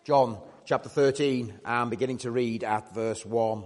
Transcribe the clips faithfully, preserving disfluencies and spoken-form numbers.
John chapter thirteen, and beginning to read at verse one.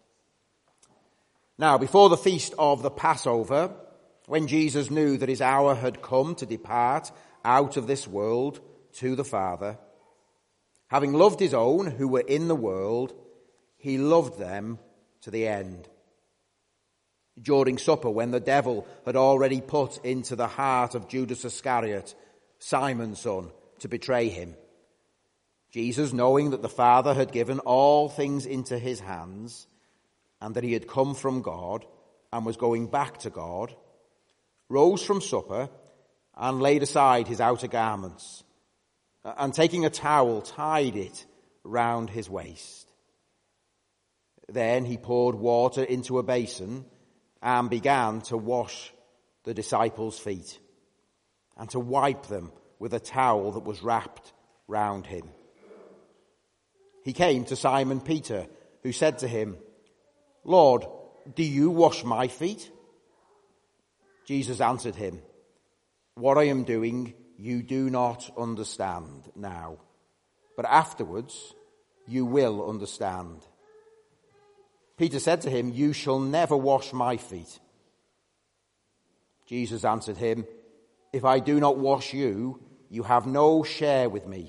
Now, before the feast of the Passover, when Jesus knew that his hour had come to depart out of this world to the Father, having loved his own who were in the world, he loved them to the end. During supper, when the devil had already put into the heart of Judas Iscariot, Simon's son, to betray him, Jesus, knowing that the Father had given all things into his hands, and that he had come from God and was going back to God, rose from supper and laid aside his outer garments, and taking a towel, tied it round his waist. Then he poured water into a basin and began to wash the disciples' feet and to wipe them with a towel that was wrapped round him. He came to Simon Peter, who said to him, "Lord, do you wash my feet?" Jesus answered him, "What I am doing you do not understand now, but afterwards you will understand." Peter said to him, "You shall never wash my feet." Jesus answered him, "If I do not wash you, you have no share with me."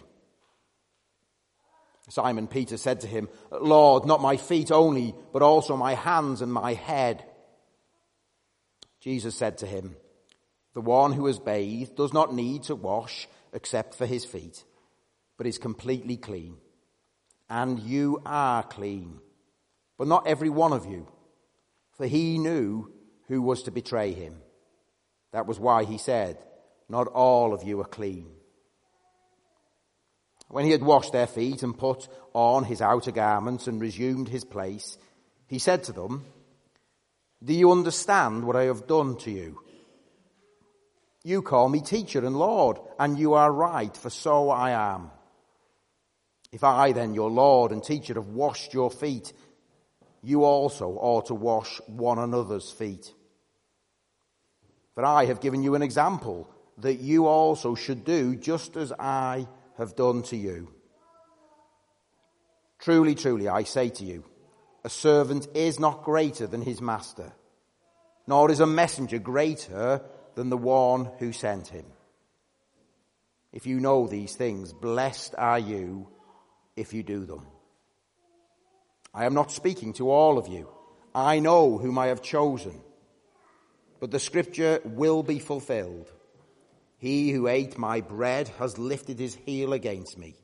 Simon Peter said to him, "Lord, not my feet only, but also my hands and my head." Jesus said to him, "The one who has bathed does not need to wash except for his feet, but is completely clean. And you are clean, but not every one of you." For he knew who was to betray him. That was why he said, "Not all of you are clean." When he had washed their feet and put on his outer garments and resumed his place, he said to them, "Do you understand what I have done to you? You call me teacher and Lord, and you are right, for so I am. If I then, your Lord and teacher, have washed your feet, you also ought to wash one another's feet. For I have given you an example, that you also should do just as I have done to you. Truly, truly, I say to you, a servant is not greater than his master, nor is a messenger greater than the one who sent him. If you know these things, blessed are you if you do them. I am not speaking to all of you. I know whom I have chosen, but the scripture will be fulfilled. He who ate my bread has lifted his heel against me.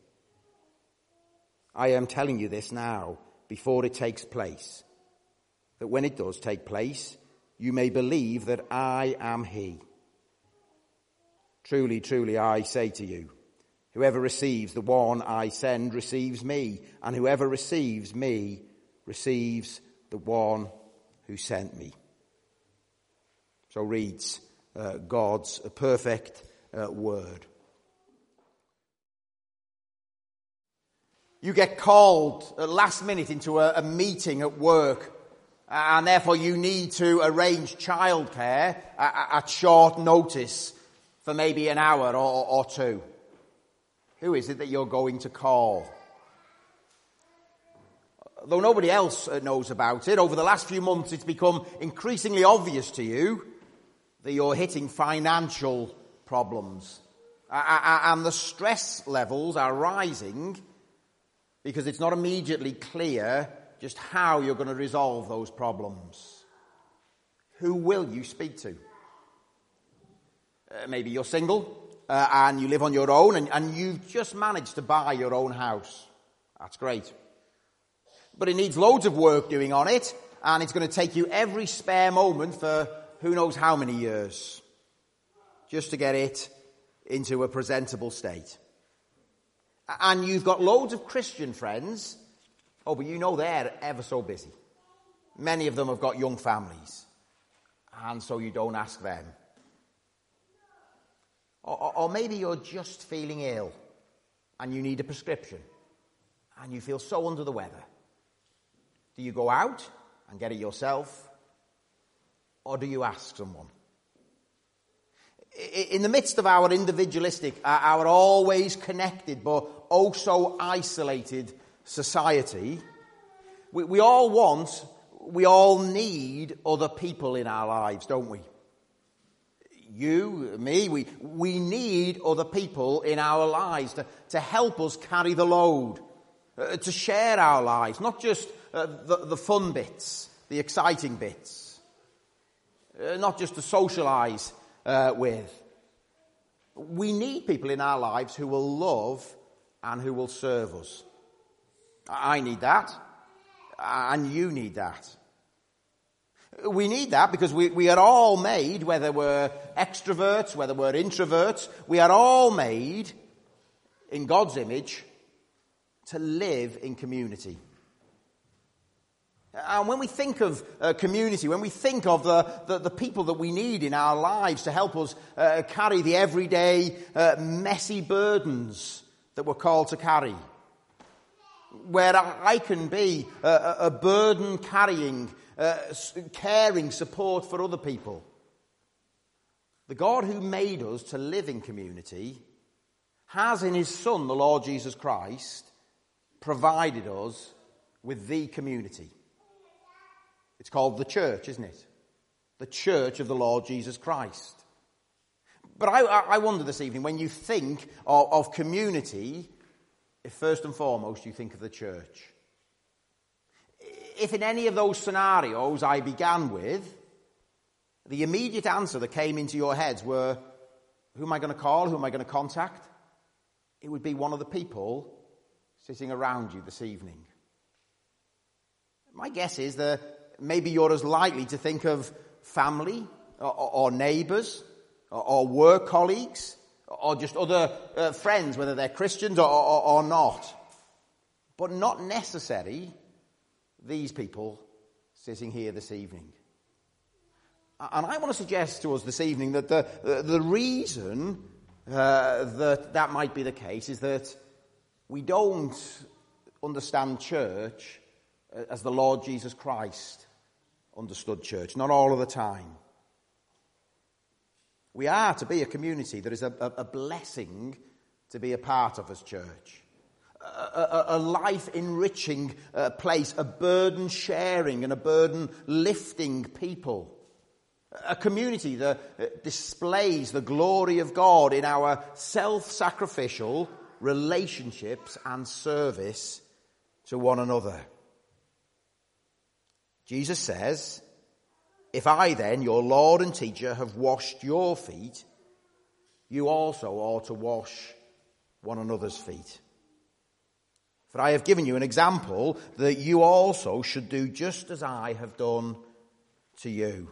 I am telling you this now, before it takes place, that when it does take place, you may believe that I am he. Truly, truly, I say to you, whoever receives the one I send receives me, and whoever receives me receives the one who sent me." So reads uh, God's perfect uh, word. You get called at last minute into a, a meeting at work, and therefore you need to arrange childcare at, at short notice for maybe an hour or, or two. Who is it that you're going to call? Though nobody else knows about it, over the last few months it's become increasingly obvious to you that you're hitting financial problems. And the stress levels are rising because it's not immediately clear just how you're going to resolve those problems. Who will you speak to? Uh, maybe you're single uh, and you live on your own and, and you've just managed to buy your own house. That's great. But it needs loads of work doing on it, and it's going to take you every spare moment for who knows how many years just to get it into a presentable state. And you've got loads of Christian friends, oh, but you know they're ever so busy. Many of them have got young families, and so you don't ask them. Or, or maybe you're just feeling ill, and you need a prescription, and you feel so under the weather. Do you go out and get it yourself, or do you ask someone? In the midst of our individualistic, our always connected but oh so isolated society, we, we all want, we all need other people in our lives, don't we? You, me, we, we need other people in our lives to, to help us carry the load, uh, to share our lives, not just uh, the, the fun bits, the exciting bits, uh, not just to socialise uh, with. We need people in our lives who will love and who will serve us. I need that, and you need that. We need that because we, we are all made, whether we're extroverts, whether we're introverts, we are all made in God's image to live in community. And when we think of uh, community, when we think of the, the, the people that we need in our lives to help us uh, carry the everyday uh, messy burdens that we're called to carry, where I can be a, a burden-carrying, uh, caring support for other people. The God who made us to live in community has in his Son, the Lord Jesus Christ, provided us with the community. It's called the church, isn't it? The church of the Lord Jesus Christ. But I, I wonder this evening, when you think of, of community, if first and foremost you think of the church. If in any of those scenarios I began with, the immediate answer that came into your heads were, who am I going to call? Who am I going to contact? It would be one of the people sitting around you this evening. My guess is that maybe you're as likely to think of family or, or neighbours or, or work colleagues or just other uh, friends, whether they're Christians or, or, or not. But not necessarily these people sitting here this evening. And I want to suggest to us this evening that the, the, the reason uh, that that might be the case is that we don't understand church as the Lord Jesus Christ understood church, not all of the time. We are to be a community that is a, a, a blessing to be a part of as church. A, a, a life-enriching uh, place, a burden-sharing and a burden-lifting people. A community that displays the glory of God in our self-sacrificial relationships and service to one another. Jesus says, if I then, your Lord and teacher, have washed your feet, you also ought to wash one another's feet. For I have given you an example that you also should do just as I have done to you.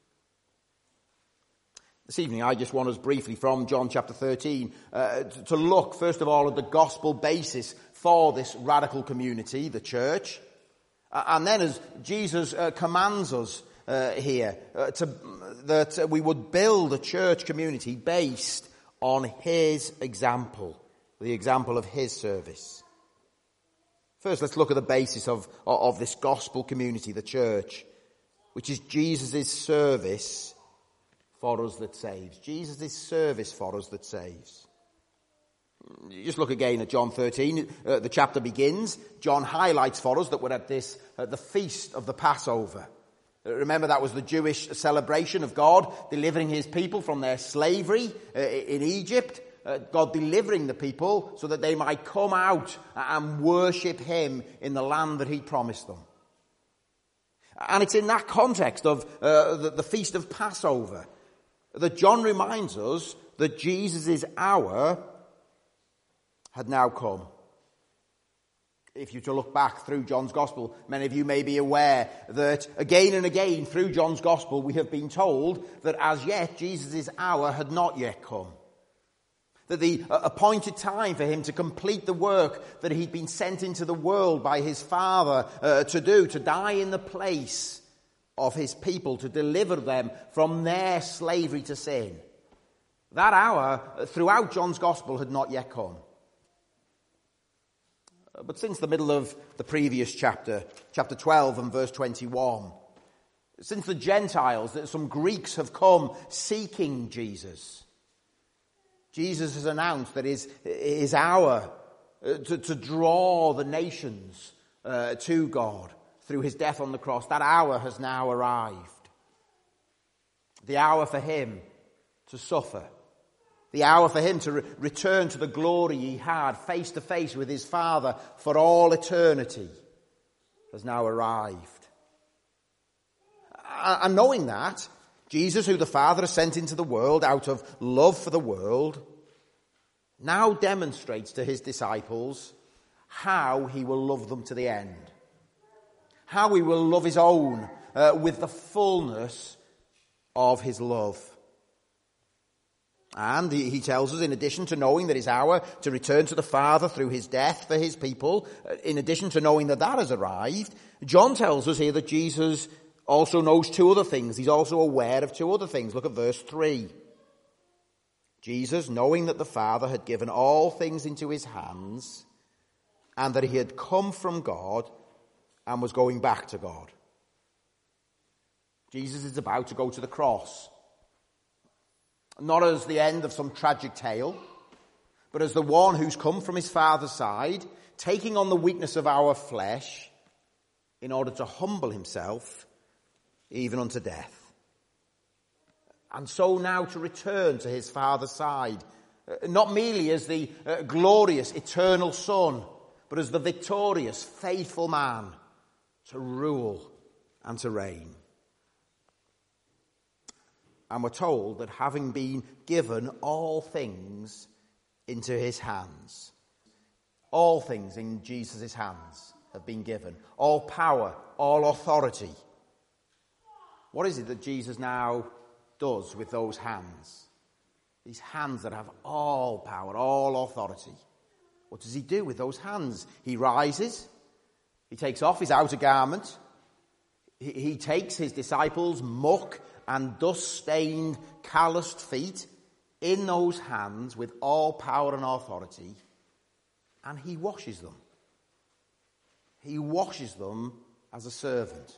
This evening I just want us briefly from John chapter thirteen uh, to, to look first of all at the gospel basis for this radical community, the church. And then as Jesus uh, commands us uh, here, uh, to, that uh, we would build a church community based on his example, the example of his service. First, let's look at the basis of, of this gospel community, the church, which is Jesus' service for us that saves. Jesus' service for us that saves. You just look again at John thirteen. Uh, the chapter begins. John highlights for us that we're at this, uh, the feast of the Passover. Uh, remember, that was the Jewish celebration of God delivering his people from their slavery uh, in Egypt. Uh, God delivering the people so that they might come out and worship him in the land that he promised them. And it's in that context of uh, the, the feast of Passover that John reminds us that Jesus' hour had now come. If you to look back through John's Gospel, many of you may be aware that again and again through John's Gospel we have been told that as yet Jesus' hour had not yet come. That the appointed time for him to complete the work that he'd been sent into the world by his Father uh, to do, to die in the place of his people, to deliver them from their slavery to sin. That hour throughout John's Gospel had not yet come. But since the middle of the previous chapter, chapter twelve and verse twenty-one, since the Gentiles, that some Greeks have come seeking Jesus, Jesus has announced that his, his hour to, to draw the nations uh, to God through his death on the cross, that hour has now arrived. The hour for him to suffer. The hour for him to re- return to the glory he had face to face with his Father for all eternity has now arrived. And knowing that, Jesus, who the Father has sent into the world out of love for the world, now demonstrates to his disciples how he will love them to the end. How he will love his own uh, with the fullness of his love. And he, he tells us, in addition to knowing that his hour to return to the Father through his death for his people, in addition to knowing that that has arrived, John tells us here that Jesus also knows two other things. He's also aware of two other things. Look at verse three. Jesus, knowing that the Father had given all things into his hands, and that he had come from God and was going back to God. Jesus is about to go to the cross. Not as the end of some tragic tale, but as the one who's come from his Father's side, taking on the weakness of our flesh in order to humble himself even unto death. And so now to return to his Father's side, not merely as the uh, glorious eternal Son, but as the victorious, faithful man to rule and to reign. And we're told that having been given all things into his hands, all things in Jesus' hands have been given, all power, all authority. What is it that Jesus now does with those hands? These hands that have all power, all authority. What does he do with those hands? He rises, he takes off his outer garment, he, he takes his disciples' muck and dust-stained, calloused feet in those hands with all power and authority, and he washes them. He washes them as a servant.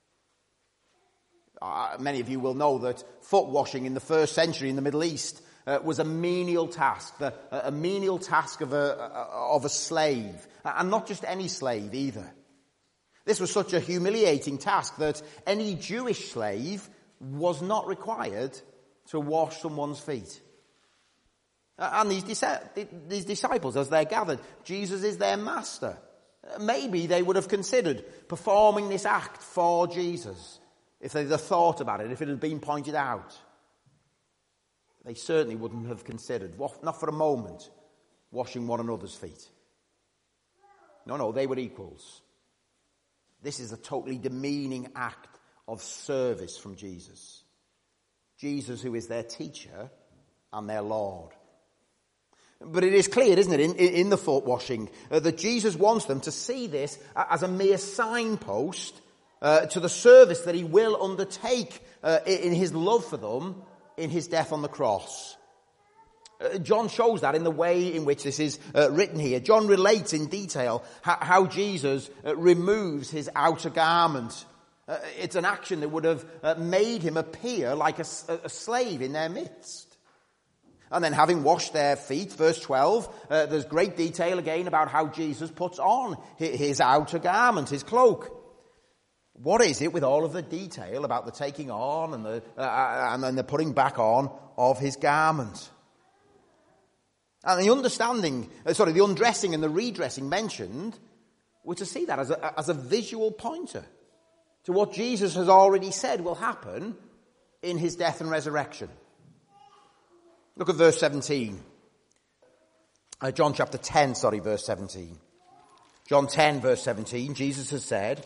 Uh, many of you will know that foot washing in the first century in the Middle East uh, was a menial task, the, a menial task of a, of a slave, and not just any slave either. This was such a humiliating task that any Jewish slave was not required to wash someone's feet. And these, these disciples, as they're gathered, Jesus is their master. Maybe they would have considered performing this act for Jesus if they'd have thought about it, if it had been pointed out. They certainly wouldn't have considered, not for a moment, washing one another's feet. No, no, they were equals. This is a totally demeaning act of service from Jesus. Jesus, who is their teacher and their Lord. But it is clear, isn't it, in, in the foot washing, uh, that Jesus wants them to see this as a mere signpost uh, to the service that he will undertake uh, in his love for them in his death on the cross. Uh, John shows that in the way in which this is uh, written here. John relates in detail how, how Jesus uh, removes his outer garment. Uh, it's an action that would have uh, made him appear like a, a slave in their midst. And then having washed their feet, verse twelve, uh, there's great detail again about how Jesus puts on his, his outer garment, his cloak. What is it with all of the detail about the taking on and the uh, and then the putting back on of his garment? And the understanding, uh, sorry, the undressing and the redressing mentioned, we're to see that as a, as a visual pointer to what Jesus has already said will happen in his death and resurrection. Look at verse seventeen. Uh, John chapter ten, sorry, verse seventeen. John ten, verse seventeen, Jesus has said,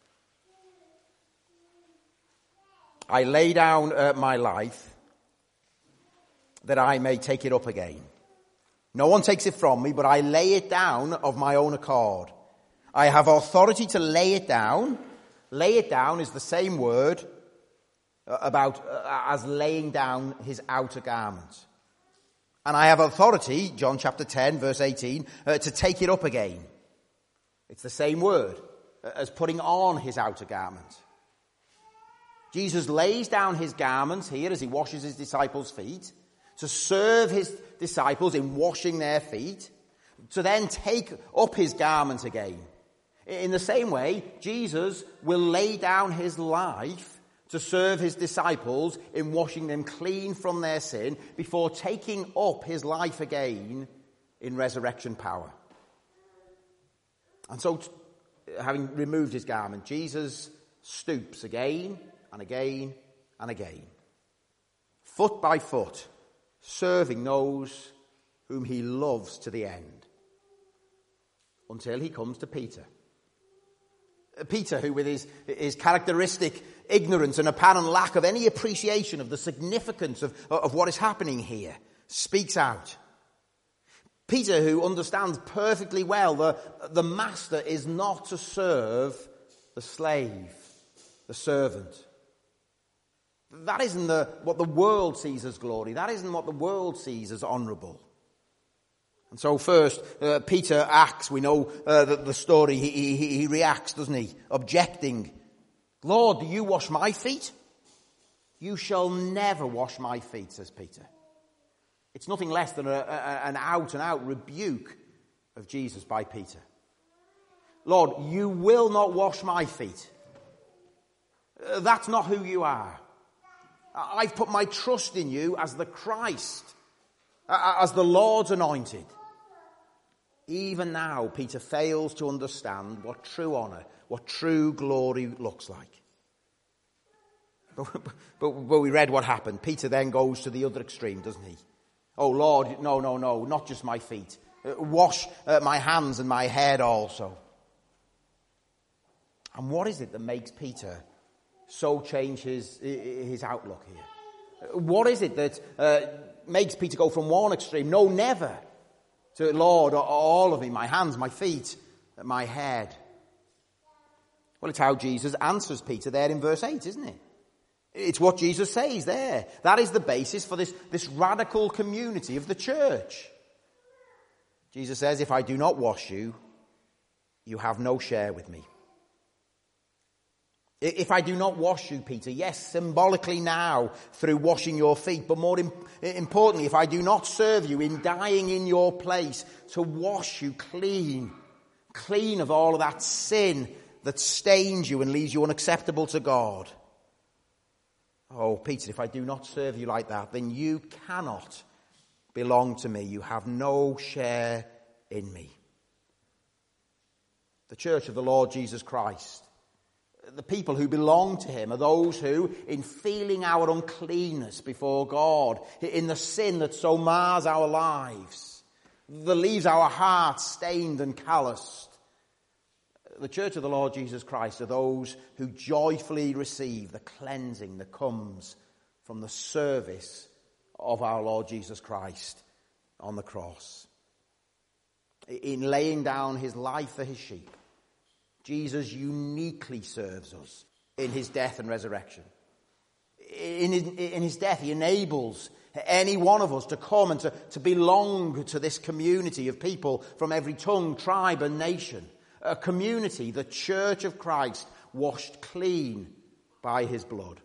I lay down uh, my life that I may take it up again. No one takes it from me, but I lay it down of my own accord. I have authority to lay it down. Lay it down is the same word about uh, as laying down his outer garment. And I have authority, John chapter ten, verse eighteen, uh, to take it up again. It's the same word uh, as putting on his outer garment. Jesus lays down his garments here as he washes his disciples' feet to serve his disciples in washing their feet, to then take up his garment again. In the same way, Jesus will lay down his life to serve his disciples in washing them clean from their sin before taking up his life again in resurrection power. And so, having removed his garment, Jesus stoops again and again and again, foot by foot, serving those whom he loves to the end, until he comes to Peter. Peter, who with his, his characteristic ignorance and apparent lack of any appreciation of the significance of, of what is happening here, speaks out. Peter, who understands perfectly well the, the master is not to serve the slave, the servant. That isn't the, what the world sees as glory. That isn't what the world sees as honourable. And so first, uh, Peter acts. We know uh, the, the story. He, he, he reacts, doesn't he? Objecting. Lord, do you wash my feet? You shall never wash my feet, says Peter. It's nothing less than a, a, an out-and-out rebuke of Jesus by Peter. Lord, you will not wash my feet. Uh, that's not who you are. I've put my trust in you as the Christ, uh, as the Lord's anointed. Even now, Peter fails to understand what true honour, what true glory looks like. But, but, but we read what happened. Peter then goes to the other extreme, doesn't he? Oh, Lord, no, no, no, not just my feet. Uh, wash uh, my hands and my head also. And what is it that makes Peter so change his, his outlook here? What is it that uh, makes Peter go from one extreme, no, never, to Lord, all of me, my hands, my feet, my head? Well, it's how Jesus answers Peter there in verse eight, isn't it? It's what Jesus says there. That is the basis for this, this radical community of the church. Jesus says, if I do not wash you, you have no share with me. If I do not wash you, Peter, yes, symbolically now through washing your feet, but more importantly, if I do not serve you in dying in your place to wash you clean, clean of all of that sin that stains you and leaves you unacceptable to God. Oh, Peter, if I do not serve you like that, then you cannot belong to me. You have no share in me. The church of the Lord Jesus Christ, the people who belong to him, are those who, in feeling our uncleanness before God, in the sin that so mars our lives, that leaves our hearts stained and calloused, the church of the Lord Jesus Christ are those who joyfully receive the cleansing that comes from the service of our Lord Jesus Christ on the cross. In laying down his life for his sheep, Jesus uniquely serves us in his death and resurrection. In his, in his death, he enables any one of us to come and to, to belong to this community of people from every tongue, tribe, and nation. A community, the church of Christ, washed clean by his blood.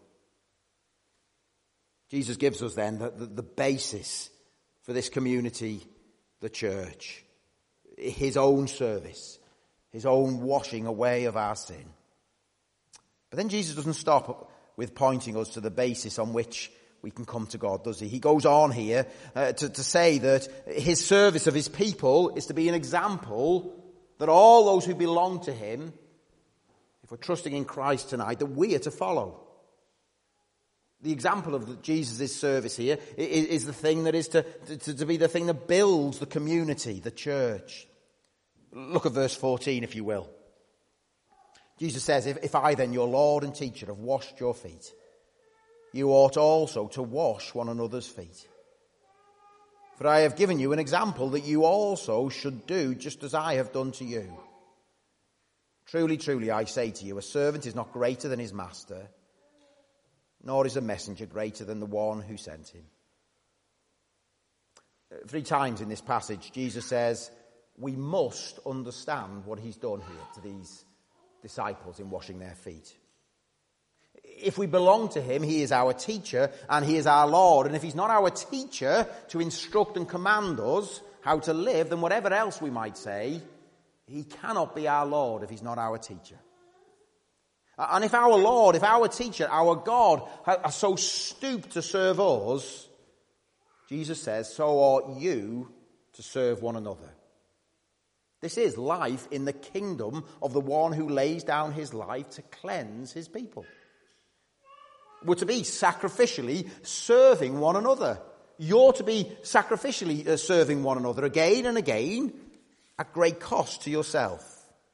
Jesus gives us then the, the, the basis for this community, the church. His own service, his own washing away of our sin. But then Jesus doesn't stop with pointing us to the basis on which we can come to God, does he? He goes on here uh, to, to say that his service of his people is to be an example that all those who belong to him, if we're trusting in Christ tonight, that we are to follow. The example of Jesus' service here is, is the thing that is to, to, to be the thing that builds the community, the church. Look at verse fourteen, if you will. Jesus says, if, if I then, your Lord and teacher, have washed your feet, you ought also to wash one another's feet. For I have given you an example that you also should do just as I have done to you. Truly, truly, I say to you, a servant is not greater than his master, nor is a messenger greater than the one who sent him. Three times in this passage, Jesus says, we must understand what he's done here to these disciples in washing their feet. If we belong to him, he is our teacher and he is our Lord. And if he's not our teacher to instruct and command us how to live, then whatever else we might say, he cannot be our Lord if he's not our teacher. And if our Lord, if our teacher, our God, are so stooped to serve us, Jesus says, so ought you to serve one another. This is life in the kingdom of the one who lays down his life to cleanse his people. We're to be sacrificially serving one another. You're to be sacrificially serving one another again and again at great cost to yourself.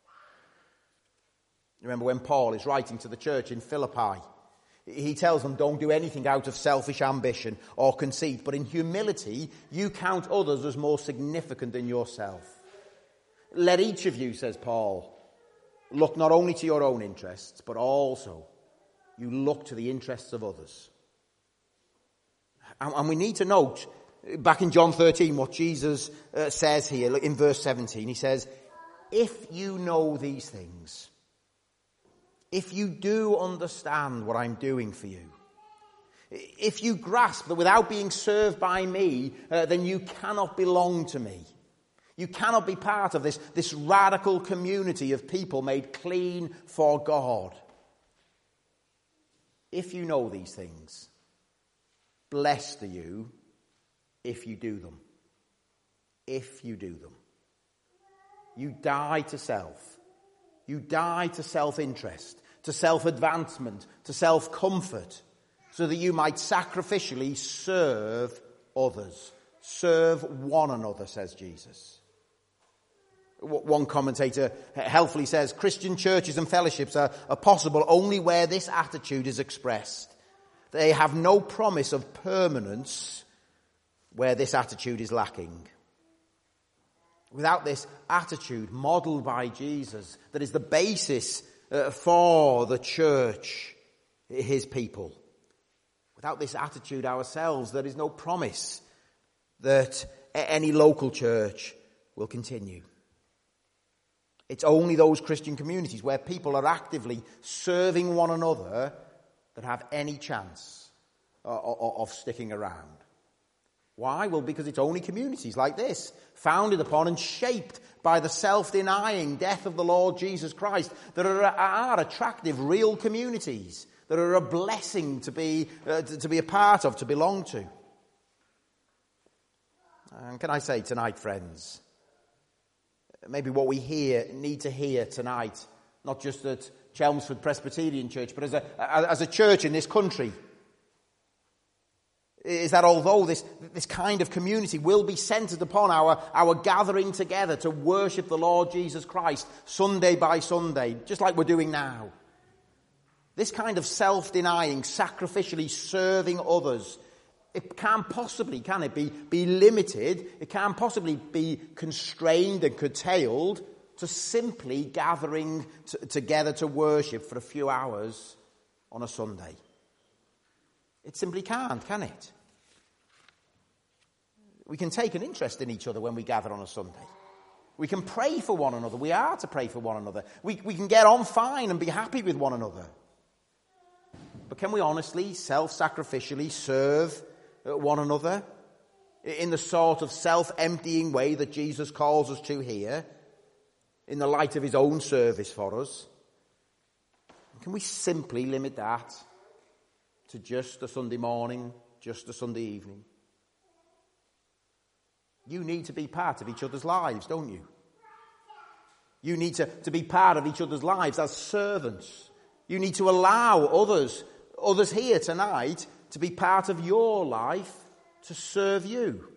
Remember when Paul is writing to the church in Philippi, he tells them, don't do anything out of selfish ambition or conceit, but in humility you count others as more significant than yourself. Let each of you, says Paul, look not only to your own interests, but also you look to the interests of others. And, and we need to note, back in John thirteen, what Jesus uh, says here in verse seventeen. He says, if you know these things, if you do understand what I'm doing for you, if you grasp that without being served by me, uh, then you cannot belong to me. You cannot be part of this, this radical community of people made clean for God. If you know these things, blessed are you if you do them. If you do them. You die to self. You die to self-interest, to self-advancement, to self-comfort, so that you might sacrificially serve others. Serve one another, says Jesus. One commentator helpfully says, Christian churches and fellowships are, are possible only where this attitude is expressed. They have no promise of permanence where this attitude is lacking. Without this attitude modeled by Jesus, that is the basis uh, for the church, his people. Without this attitude ourselves, there is no promise that any local church will continue. It's only those Christian communities where people are actively serving one another that have any chance of sticking around. Why? Well, because it's only communities like this, founded upon and shaped by the self-denying death of the Lord Jesus Christ, that are, are attractive, real communities, that are a blessing to be, uh, to, to be a part of, to belong to. And can I say tonight, friends, maybe what we hear, need to hear tonight, not just at Chelmsford Presbyterian Church, but as a, as a church in this country, is that although this, this kind of community will be centered upon our, our gathering together to worship the Lord Jesus Christ Sunday by Sunday, just like we're doing now, this kind of self-denying, sacrificially serving others, it can't possibly, can it, be, be limited, it can't possibly be constrained and curtailed to simply gathering t- together to worship for a few hours on a Sunday. It simply can't, can it? We can take an interest in each other when we gather on a Sunday. We can pray for one another. We are to pray for one another. We, we can get on fine and be happy with one another. But can we honestly, self-sacrificially serve one another in the sort of self-emptying way that Jesus calls us to here, in the light of his own service for us? Can we simply limit that to just a Sunday morning, just a Sunday evening? You need to be part of each other's lives, don't you? You need to, to be part of each other's lives as servants. You need to allow others, others here tonight, to be part of your life to serve you.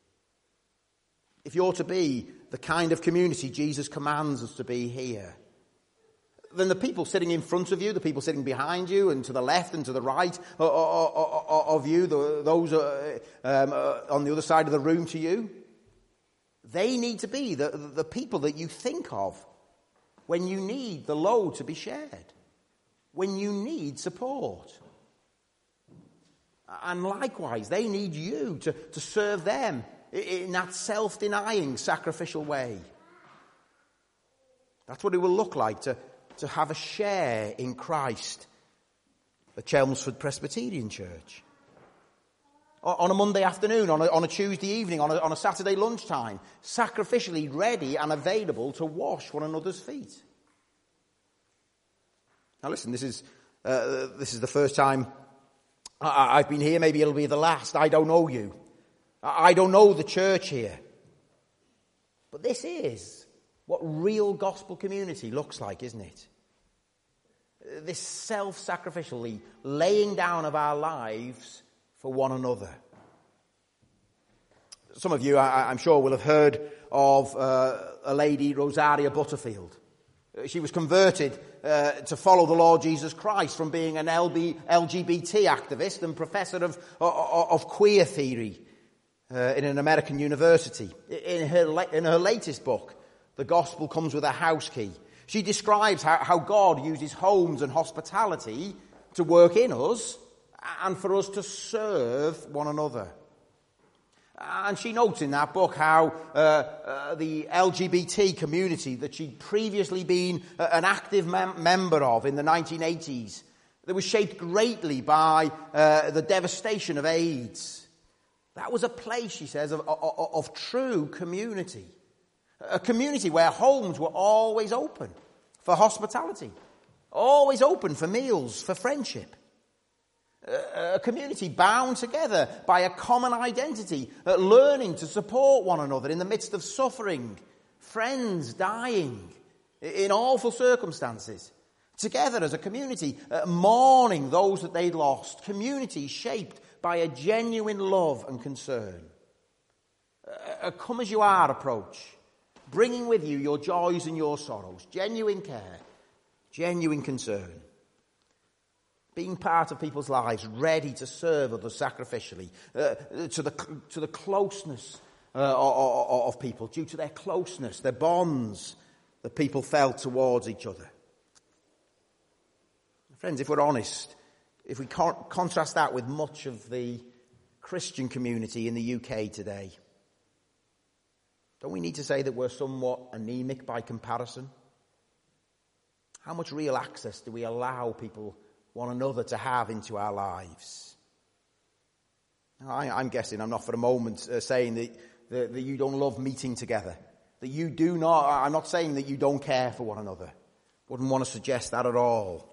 If you're to be the kind of community Jesus commands us to be here, then the people sitting in front of you, the people sitting behind you, and to the left and to the right of you, those um, on the other side of the room to you, they need to be the, the people that you think of when you need the load to be shared, when you need support. And likewise, they need you to, to serve them in that self-denying, sacrificial way. That's what it will look like to, to have a share in Christ at Chelmsford Presbyterian Church. On a Monday afternoon, on a, on a Tuesday evening, on a, on a Saturday lunchtime, sacrificially ready and available to wash one another's feet. Now listen, this is uh, this is the first time I, I've been here. Maybe it'll be the last. I don't know you. I, I don't know the church here. But this is what real gospel community looks like, isn't it? This self-sacrificially laying down of our lives for one another. Some of you, I, I'm sure, will have heard of uh, a lady, Rosaria Butterfield. She was converted uh, to follow the Lord Jesus Christ from being an L G B T activist and professor of, of, of queer theory uh, in an American university. In her, in her latest book, The Gospel Comes with a House Key, she describes how, how God uses homes and hospitality to work in us and for us to serve one another. And she notes in that book how uh, uh, the L G B T community that she'd previously been uh, an active mem- member of in the nineteen eighties, that was shaped greatly by uh, the devastation of AIDS. That was a place, she says, of, of, of true community. A community where homes were always open for hospitality, always open for meals, for friendship. A community bound together by a common identity, learning to support one another in the midst of suffering, friends dying in awful circumstances. Together as a community, mourning those that they'd lost. Community shaped by a genuine love and concern. A come as you are approach, bringing with you your joys and your sorrows. Genuine care, genuine concern. Being part of people's lives, ready to serve others sacrificially, uh, to the to the closeness uh, of, of people, due to their closeness, their bonds that people felt towards each other. Friends, if we're honest, if we con- contrast that with much of the Christian community in the U K today, don't we need to say that we're somewhat anemic by comparison? How much real access do we allow people, one another, to have into our lives? I, I'm guessing I'm not for a moment uh, saying that, that, that you don't love meeting together. That you do not, I'm not saying that you don't care for one another. Wouldn't want to suggest that at all.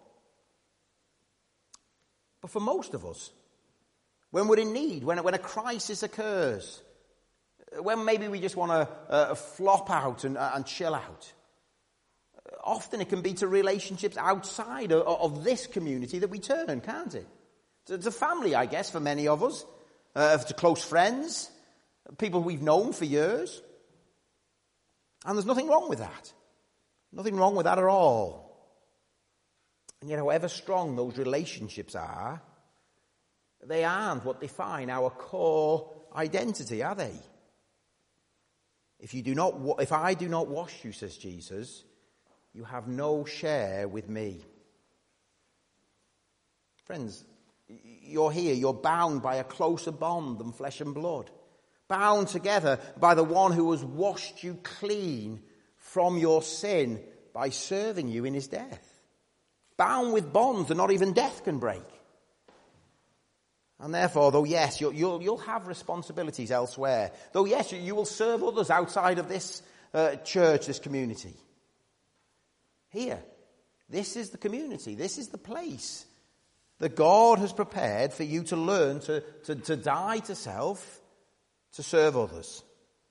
But for most of us, when we're in need, when, when a crisis occurs, when maybe we just want to uh, flop out and, uh, and chill out, often it can be to relationships outside of, of this community that we turn, can't it? To, to family, I guess, for many of us, uh, to close friends, people we've known for years. And there's nothing wrong with that. Nothing wrong with that at all. And yet, however strong those relationships are, they aren't what define our core identity, are they? If you do not, if I do not wash you, says Jesus, you have no share with me. Friends, you're here, you're bound by a closer bond than flesh and blood. Bound together by the one who has washed you clean from your sin by serving you in his death. Bound with bonds that not even death can break. And therefore, though yes, you'll, you'll, you'll have responsibilities elsewhere. Though yes, you, you will serve others outside of this uh, church, this community. Here, this is the community, this is the place that God has prepared for you to learn to, to, to die to self, to serve others.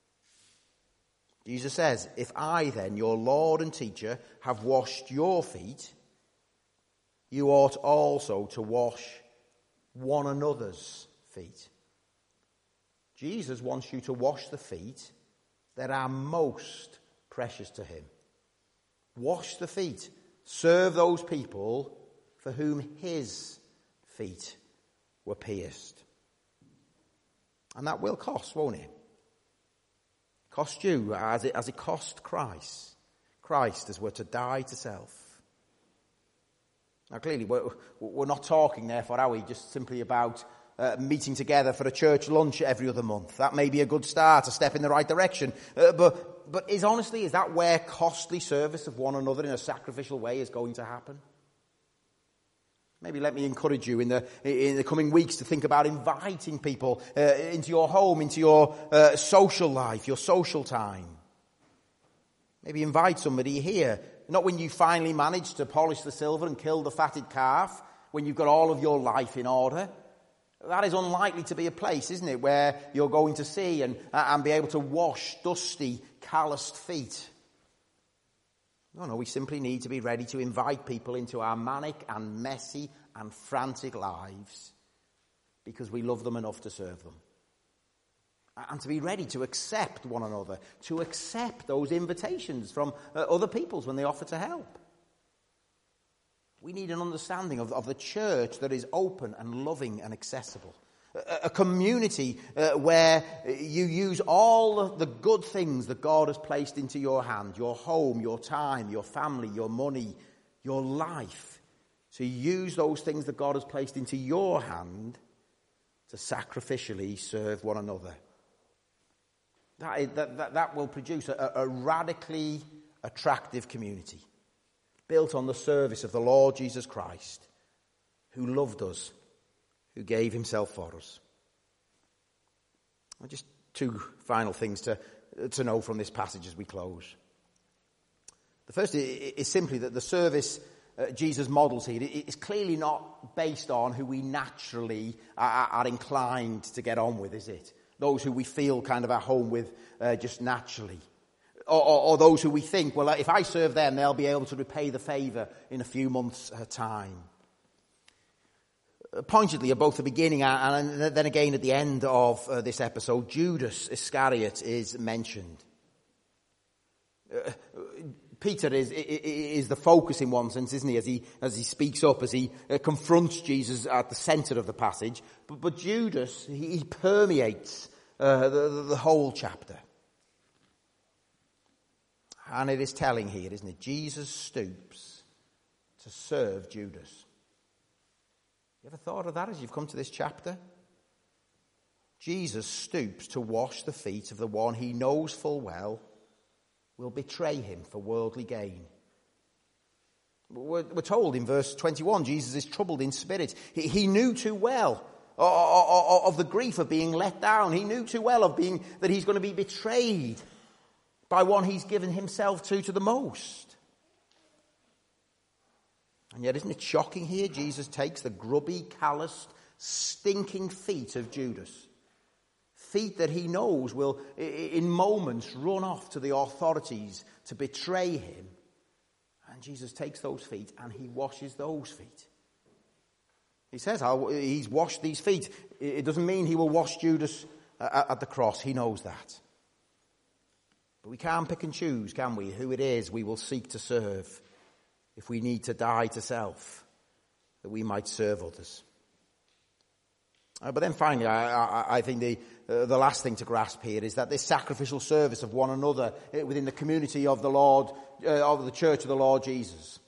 Jesus says, if I then, your Lord and teacher, have washed your feet, you ought also to wash one another's feet. Jesus wants you to wash the feet that are most precious to him. Wash the feet. Serve those people for whom his feet were pierced. And that will cost, won't it? Cost you as it, as it cost Christ. Christ as we're to die to self. Now clearly we're, we're not talking therefore, are we, just simply about uh, meeting together for a church lunch every other month. That may be a good start, a step in the right direction. Uh, but But is honestly, is that where costly service of one another in a sacrificial way is going to happen? Maybe let me encourage you in the in the coming weeks to think about inviting people uh, into your home, into your uh, social life, your social time. Maybe invite somebody here, not when you finally manage to polish the silver and kill the fatted calf, when you've got all of your life in order. That is unlikely to be a place, isn't it, where you're going to see and, and be able to wash dusty, calloused feet. No, no, we simply need to be ready to invite people into our manic and messy and frantic lives because we love them enough to serve them. And to be ready to accept one another, to accept those invitations from uh, other peoples when they offer to help. We need an understanding of, of the church that is open and loving and accessible. A, a community uh, where you use all the good things that God has placed into your hand, your home, your time, your family, your money, your life. So use those things that God has placed into your hand to sacrificially serve one another. That, is, that, that, that will produce a, a radically attractive community, built on the service of the Lord Jesus Christ, who loved us, who gave himself for us. Just two final things to, to know from this passage as we close. The first is simply that the service uh, Jesus models here is clearly not based on who we naturally are, are inclined to get on with, is it? Those who we feel kind of at home with uh, just naturally. Or, or, or those who we think, well, if I serve them, they'll be able to repay the favour in a few months' uh, time. Uh, pointedly, at both the beginning and, and then again at the end of uh, this episode, Judas Iscariot is mentioned. Uh, Peter is, is the focus in one sense, isn't he, as he, as he speaks up, as he uh, confronts Jesus at the centre of the passage. But, but Judas, he, he permeates uh, the, the whole chapter. And it is telling here, isn't it? Jesus stoops to serve Judas. You ever thought of that as you've come to this chapter? Jesus stoops to wash the feet of the one he knows full well will betray him for worldly gain. We're, we're told in verse twenty-one, Jesus is troubled in spirit. He, he knew too well of, of the grief of being let down. He knew too well of being that he's going to be betrayed by one he's given himself to to the most. And yet, isn't it shocking here? Jesus takes the grubby, calloused, stinking feet of Judas. Feet that he knows will, in moments, run off to the authorities to betray him. And Jesus takes those feet and he washes those feet. He says he's washed these feet. It doesn't mean he will wash Judas at the cross. He knows that. But we can't pick and choose, can we, who it is we will seek to serve if we need to die to self, that we might serve others. Uh, but then finally, I, I, I think the uh, the last thing to grasp here is that this sacrificial service of one another uh, within the community of the Lord, uh, of the Church of the Lord Jesus,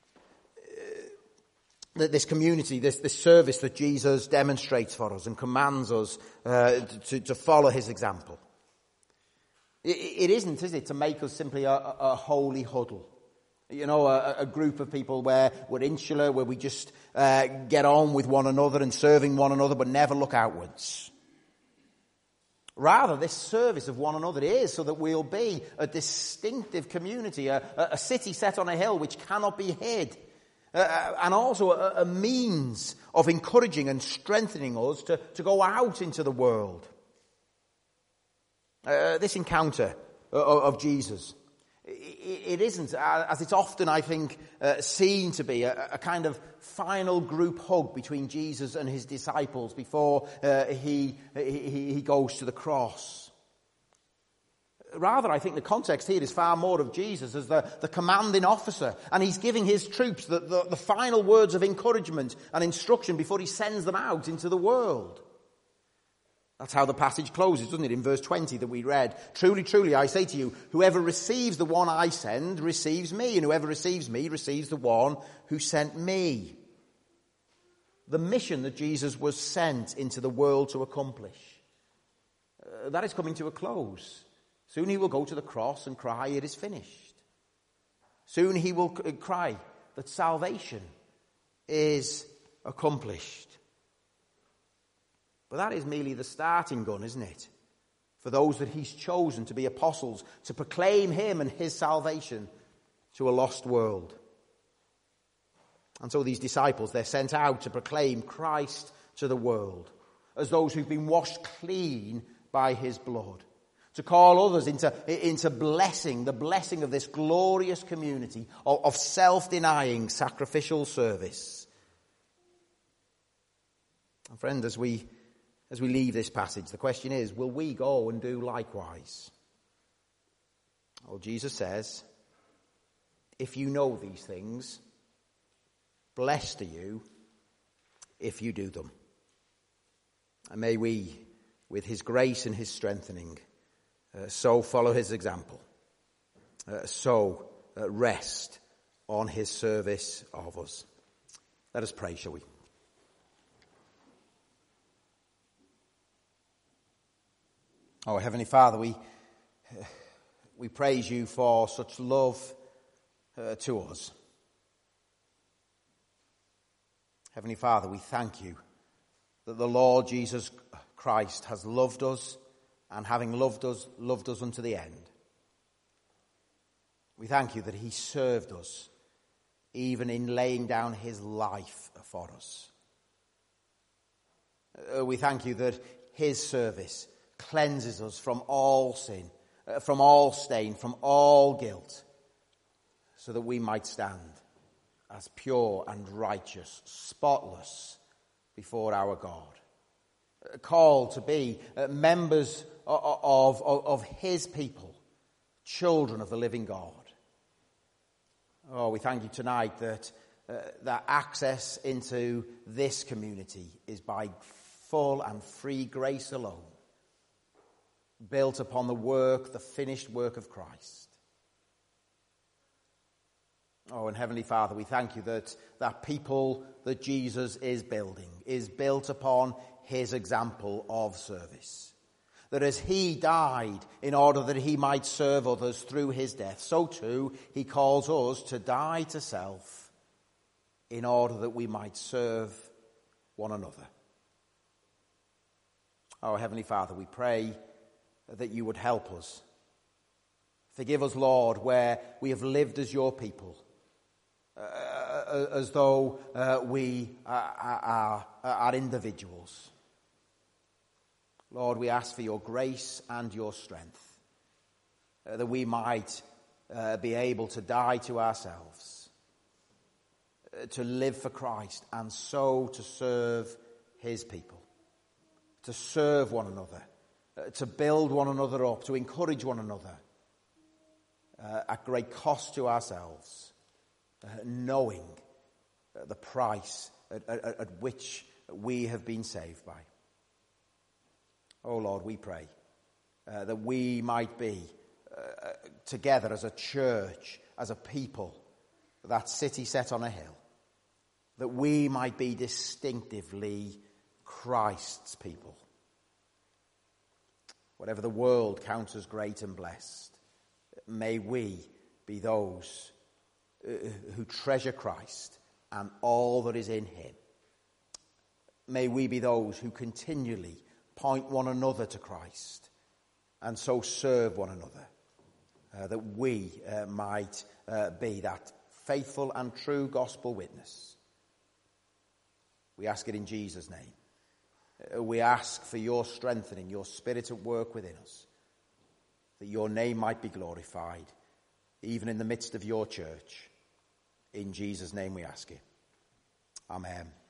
uh, this community, this, this service that Jesus demonstrates for us and commands us uh, to, to follow his example. It, it isn't, is it, to make us simply a, a holy huddle. You know, a, a group of people where we're insular, where we just uh, get on with one another and serving one another, but never look outwards. Rather, this service of one another is so that we'll be a distinctive community, a, a city set on a hill which cannot be hid, uh, and also a, a means of encouraging and strengthening us to, to go out into the world. Uh, this encounter of, of Jesus, it isn't, as it's often, I think, uh, seen to be, a, a kind of final group hug between Jesus and his disciples before uh, he, he he goes to the cross. Rather, I think the context here is far more of Jesus as the, the commanding officer, and he's giving his troops the, the, the final words of encouragement and instruction before he sends them out into the world. That's how the passage closes, doesn't it? In verse twenty that we read, "Truly, truly, I say to you, whoever receives the one I send receives me, and whoever receives me receives the one who sent me." The mission that Jesus was sent into the world to accomplish, uh, that is coming to a close. Soon he will go to the cross and cry, "It is finished." Soon he will cry that salvation is accomplished. But that is merely the starting gun, isn't it? For those that he's chosen to be apostles, to proclaim him and his salvation to a lost world. And so these disciples, they're sent out to proclaim Christ to the world as those who've been washed clean by his blood, to call others into, into blessing, the blessing of this glorious community of, of self-denying sacrificial service. And friends, as we, as we leave this passage, the question is, will we go and do likewise? Well, Jesus says, if you know these things, blessed are you if you do them. And may we, with his grace and his strengthening, uh, so follow his example, uh, so uh, rest on his service of us. Let us pray, shall we? Oh, Heavenly Father, we, uh, we praise you for such love uh, to us. Heavenly Father, we thank you that the Lord Jesus Christ has loved us, and having loved us, loved us unto the end. We thank you that he served us, even in laying down his life for us. Uh, we thank you that his service cleanses us from all sin, uh, from all stain, from all guilt, so that we might stand as pure and righteous, spotless before our God, called to be members of, of, of his people, children of the living God. Oh, we thank you tonight that, uh, that access into this community is by full and free grace alone, built upon the work, the finished work of Christ. Oh, and Heavenly Father, we thank you that that people that Jesus is building is built upon his example of service. That as he died in order that he might serve others through his death, so too he calls us to die to self in order that we might serve one another. Oh, Heavenly Father, we pray that you would help us. Forgive us, Lord, where we have lived as your people, Uh, as though uh, we are, are, are individuals. Lord, we ask for your grace and your strength, uh, that we might uh, be able to die to ourselves, uh, to live for Christ, and so to serve his people, to serve one another, uh, to build one another up, to encourage one another, uh, at great cost to ourselves, Uh, knowing uh, the price at, at, at which we have been saved by. Oh Lord, we pray uh, that we might be uh, together as a church, as a people, that city set on a hill, that we might be distinctively Christ's people. Whatever the world counts as great and blessed, may we be those who treasure Christ and all that is in him. May we be those who continually point one another to Christ and so serve one another, uh, that we uh, might uh, be that faithful and true gospel witness. We ask it in Jesus' name. Uh, we ask for your strengthening, your spirit at work within us, that your name might be glorified, even in the midst of your church. In Jesus' name we ask it. Amen.